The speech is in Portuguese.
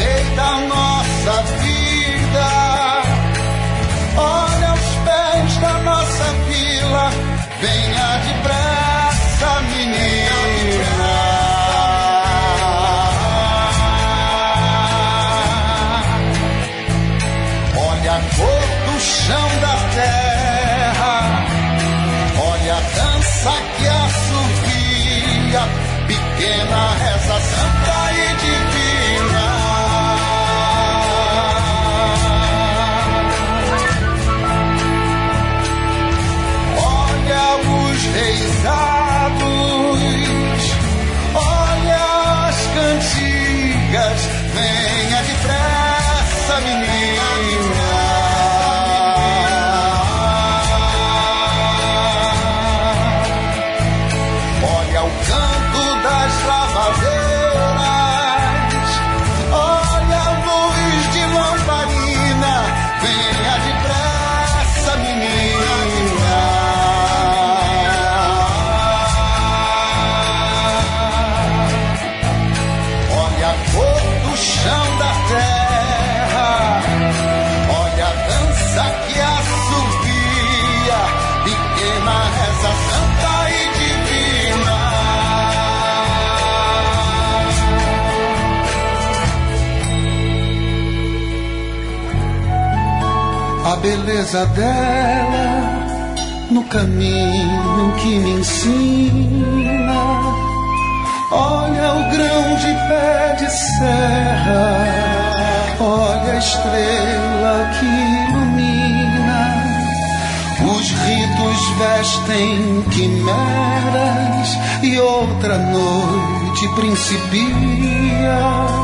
rei da nossa vida. Olha aos pés da nossa vila, venha depressa, menina. Olha a cor do chão da terra, olha a dança que assovia, pequena reza santa e divina. Olha os reisados, olha as cantigas, venha depressa, menina. Olha o canto das lavadeiras, olha a luz de lamparina, venha depressa, menina. Olha a cor do chão da terra, olha a dança que assovia, pequena reza santa e divina. A beleza dela no caminho que me ensina. Olha o grão de pé de serra, olha a estrela que ilumina. Os ritos vestem quimeras e outra noite principia.